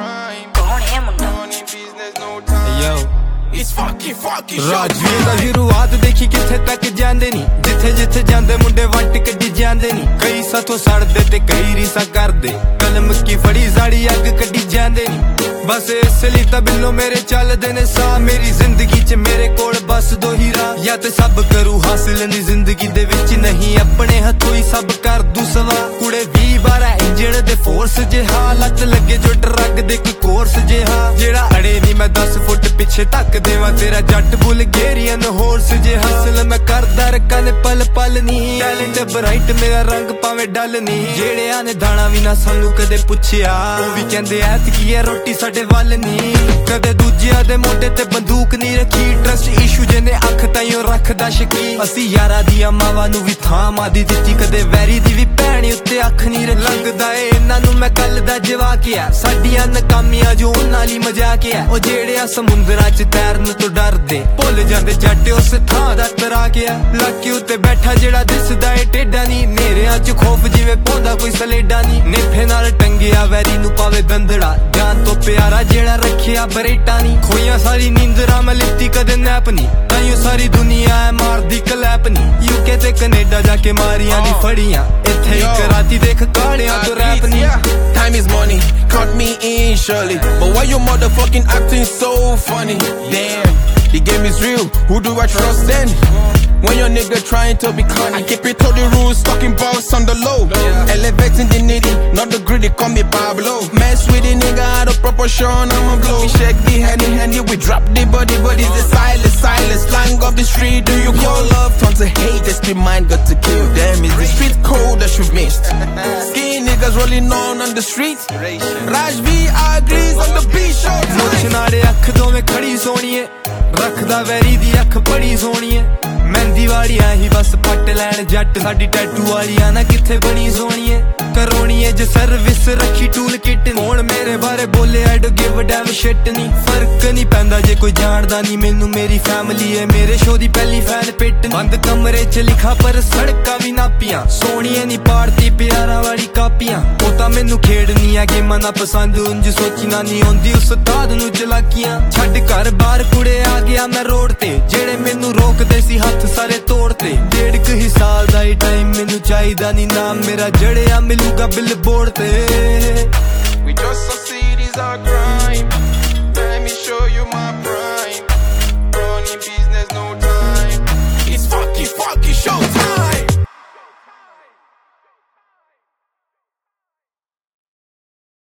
crime. कौन है मुंडा? Money business, no time. Yo. It's fucking Rajveer ਦਾ ਸ਼ੁਰੂਆਤ ਦੇਖੀ ਕਿੱਥੇ ਤੱਕ ਜਾਂਦੇ ਨੀ, ਜਿੱਥੇ ਜਿੱਥੇ ਜਾਂਦੇ ਮੁੰਡੇ ਵੱਟ ਕੱਢੀ ਜਾਂਦੇ ਨੀ। ਕਈ ਸਾਥੋਂ ਸੜਦੇ ਤੇ ਕਈ ਰੀਸਾਂ ਕਰਦੇ, ਕਲਮ ਕੀ ਫੜੀ ਸਾੜੀ ਅੱਗ ਕੱਢੀ ਜਾਂਦੇ ਨੀ। ਬਸ ਇਸ ਲਈ ਤਾਂ ਬਿੱਲੋ ਮੇਰੇ ਚੱਲਦੇ ਨੇ ਸਾਹ, ਮੇਰੀ ਜ਼ਿੰਦਗੀ 'ਚ ਮੇਰੇ ਕੋਲ ਬਸ ਦੋ ਹੀ ਰਾਹ। ਜਾਂ ਤੇ ਸਭ ਕਰੂ ਹਾਸਿਲ ਦੀ ਜ਼ਿੰਦਗੀ ਦੇ ਵਿੱਚ, ਨਹੀਂ ਆਪਣੇ ਹੱਥੋਂ ਹੀ ਸਭ ਕਰ ਦੂ ਸਵਾ। ਕੁੜੇ 20-12 ਇੰਜਣ ਦੇ ਫੋਰਸ ਜਿਹਾ, ਲੱਤ ਲੱਗੇ ਜੋ ਡਰੱਗ ਦੇ ਕੋਈ ਕੋਰਸ ਜਿਹਾ। ਜਿਹੜਾ ਅੜੇ ਨੀ ਮੈਂ 10 ਫੁੱਟ ਪਿੱਛੇ ਤੱਕ ਦੇਵਾਂ, ਤੇਰਾ ਜੱਟ ਬੁਲਗੇਰੀਅਨ ਹੋਰਸ ਜੇ ਹਾਸਲ ਮੈਂ ਕਰਦਾ ਰੱਖਾਂ ਨੇ ਪਲ ਪਲ ਨੀ। ਟੈਲੈਂਟ ਬਰਾਈਟ ਮੇਰਾ ਰੰਗ ਭਾਵੇਂ ਡਲ ਨੀ। ਜਿਹੜਿਆਂ ਨੇ ਦਾਣਾ ਵੀ ਨਾ ਸਾਨੂੰ ਕਦੇ ਪੁੱਛਿਆ, ਉਹ ਵੀ ਕਹਿੰਦੇ ਐਤਕੀ ਹੈ ਰੋਟੀ ਸਾਡੇ ਵੱਲ ਨੀ। ਕਦੇ ਦੂਜਿਆਂ ਦੇ ਮੋਢੇ ਤੇ ਬੰਦੂਕ ਨਹੀਂ ਰੱਖੀ, ਟਰਸਟ ਇਸ਼ੂ ਜਿਹਨੇ ਅੱਖ ਤਾਈਓ ਰੱਖਦਾ ਸ਼ਕੀ। ਅਸੀਂ ਯਾਰਾਂ ਦੀਆਂ ਮਾਵਾਂ ਨੂੰ ਵੀ ਥਾਂ ਮਾਦੀ ਦਿੱਤੀ, ਕਦੇ ਵੈਰੀ ਦੀ ਵੀ ਭੈਣ ਉੱਤੇ ਅੱਖ ਨਹੀਂ ਰੱਖੀ। ਲੱਗਦਾ ਏ ਇਹਨਾਂ ਨੂੰ ਮੈਂ ਕੱਲ ਦਾ ਜਵਾਕ ਆ, ਸਾਡੀਆਂ ਨਕਾਮੀਆਂ ਜੋ ਉਹਨਾਂ ਲਈ ਮਜ਼ਾਕ ਆ। ਉਹ ਜਿਹੜੇ ਆ ਸਮੁੰਦਰਾਂ 'ਚ ਤੈਰਨ ਤੋਂ ਡਰਦੇ, ਭੁੱਲ ਜਾਂਦੇ ਜੱਟ ਉਸ ਥਾਂ ਦਾ ਤਰਾ ਗਿਆ। ਲੱਕੀ ਉੱਤੇ ਬੈਠਾ ਜਿਹੜਾ ਦਿਸਦਾ ਏ ਟੇਡਾ ਨੀ, ਨੇਰਿਆਂ 'ਚ ਖੋਫ ਜਿਵੇਂ ਪਾਉਂਦਾ ਕੋਈ ਸਲੇਡਾ ਨੀ। ਨੇਫੇ ਨਾਲ ਟੰਗਿਆ ਵੈਰੀ ਨੂੰ ਪਾਵੇ ਬੰਦੜਾ, ਜਾਨ ਤੋਂ ਪਿਆਰਾ ਜਿਹੜਾ ਰੱਖਿਆ ਬਰੇਟਾ ਨੀ। ਖੋਈਆਂ ਸਾਰੀ ਨੀਂਦਰਾਂ ਮੈਂ ਲਿੱਤੀ ਕਦੇ ਨੈਪ ਨੀ, ਤਾਈਓ ਸਾਰੀ ਦੁਨੀਆ ਐ ਮਾਰਦੀ ਕਲੈਪ ਨੀ। ਯੂਕੇ ਤੇ ਕੈਨੇਡਾ ਜਾ ਕੇ ਮਾਰੀਆਂ ਦੀ ਫੜੀਆਂ, ਇੱਥੇ ਇੱਕ ਰਾਤੀ ਦੇਖ ਕਾੜਿਆਂ ਤੋਂ ਰੈਪ ਨੀ। Time is money, caught me in surely, but why you motherfucking acting so funny? Damn, the game is real, who do I trust then? When your nigga trying to be cunning, I keep it to the rules, talking boss on the low. Elevating the needy, not the greedy, call me Pablo. Mess with the nigga out of proportion, I'ma blow. We shake the handy, we drop the body, but it's the silence, slang of the street. Do you call love, turn to hate, this be mine, got to kill them. Is the street code that you've missed? Skinny niggas rolling on the streets. Raj V agrees on the beat show. ਮੁੱਛ ਨਾਲੇ ਅੱਖ ਦੋਵੇਂ ਖੜੀ ਸੋਣੀਏ, ਰੱਖਦਾ very ਦੀ ਅੱਖ ਬੜੀ ਸੋਹਣੀਏ। ਮਹਿੰਦੀ ਵਾਲੀਆਂ ਹੀ ਬਸ ਪੱਟ ਲੈਣ ਜੱਟ, ਸਾਡੀ ਟੈਟੂ ਵਾਲੀਆਂ ਨਾ ਕਿੱਥੇ ਬਣੀ ਸੋਹਣੀਏ। ਕਰੋਣੀਏ ਜੇ ਸਰਵਿਸ ਰੱਖੀ ਟੂਲ ਕਿਟ, ਹੁਣ ਮੇਰੇ ਬਾਰੇ ਬੋਲੇ I don't give a damn shit ਨੀ। ਫਰਕ ਨਹੀਂ ਪੈਂਦਾ ਜੇ ਕੋਈ ਜਾਣਦਾ ਨਹੀਂ ਮੈਨੂੰ, ਮੇਰੀ ਫੈਮਿਲੀ ਏ ਮੇਰੇ ਸ਼ੋ ਦੀ ਪਹਿਲੀ ਫੈਨ ਪਿੱਟ। ਬੰਦ ਕਮਰੇ 'ਚ ਲਿਖਾ ਪਰ ਸੜਕਾਂ ਵੀ ਨਾਪੀਆਂ, ਸੋਹਣੀਏ ਨੀ ਪਾੜਤੀ ਪਿਆਰਾਂ ਵਾਲੀ ਕਾਪੀਆਂ। ਉਹ ਤਾਂ ਮੈਨੂੰ ਖੇਡਣੀਆਂ ਗੇਮਾਂ ਨਾ ਪਸੰਦ, ਉਂਝ ਸੋਚੀ ਨਾ ਨਹੀਂ ਆਉਂਦੀ ਉਸਤਾਦ ਨੂੰ ਚਲਾਕੀਆਂ। ਛੱਡ ਘਰ ਬਾਹਰ ਕੁੜੇ ਆ ਗਿਆ ਮੈਂ ਰੋਡ ਤੇ, ਜਿਹੜੇ ਮੈਨੂੰ ਰੋਕਦੇ ਸੀ ਹੱਥ ਸਾਰੇ ਤੋੜਤੇ। 1.5 ਹੀ ਸਾਲ ਦਾ ਹੀ ਟਾਈਮ ਮੈਨੂੰ ਚਾਹੀਦਾ ਨੀ, ਨਾਮ ਮੇਰਾ ਜੜਿਆ ਮਿਲੂਗਾ ਬਿਲਬੋਰਡ ਤੇ। We just succeed is our crime. Let me show you my pride.